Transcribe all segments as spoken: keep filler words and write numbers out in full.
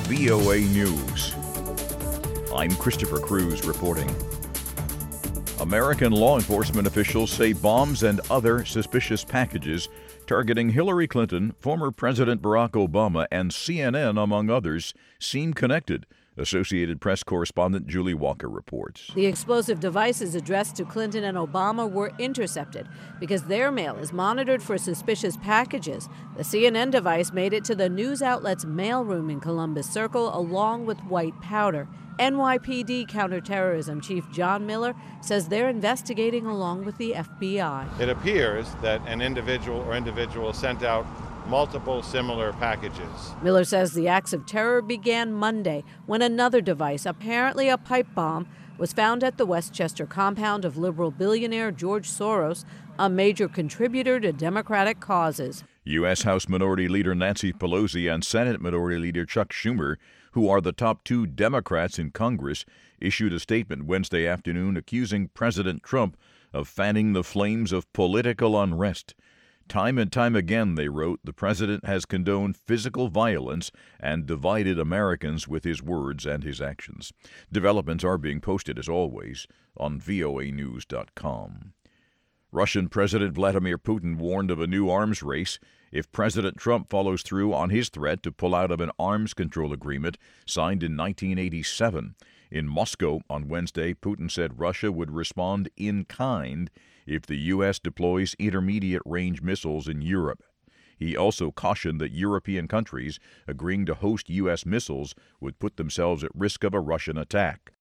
V O A News. I'm Christopher Cruz reporting. American law enforcement officials say bombs and other suspicious packages targeting Hillary Clinton, former President Barack Obama, and C N N, among others, seem connected. Associated Press correspondent Julie Walker reports. The explosive devices addressed to Clinton and Obama were intercepted because their mail is monitored for suspicious packages. The C N N device made it to the news outlet's mailroom in Columbus Circle along with white powder. N Y P D Counterterrorism Chief John Miller says they're investigating along with the F B I. It appears that an individual or individuals sent out multiple similar packages. Miller says the acts of terror began Monday when another device, apparently a pipe bomb, was found at the Westchester compound of liberal billionaire George Soros, a major contributor to Democratic causes. U S. House Minority Leader Nancy Pelosi and Senate Minority Leader Chuck Schumer, who are the top two Democrats in Congress, issued a statement Wednesday afternoon accusing President Trump of fanning the flames of political unrest. Time and time again, they wrote, the president has condoned physical violence and divided Americans with his words and his actions. Developments are being posted, as always, on V O A news dot com. Russian President Vladimir Putin warned of a new arms race if President Trump follows through on his threat to pull out of an arms control agreement signed in nineteen eighty-seven. In Moscow on Wednesday, Putin said Russia would respond in kind if the U S deploys intermediate-range missiles in Europe. He also cautioned that European countries agreeing to host U S missiles would put themselves at risk of a Russian attack.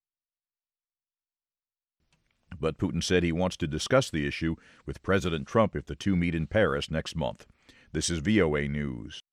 But Putin said he wants to discuss the issue with President Trump if the two meet in Paris next month. This is V O A News.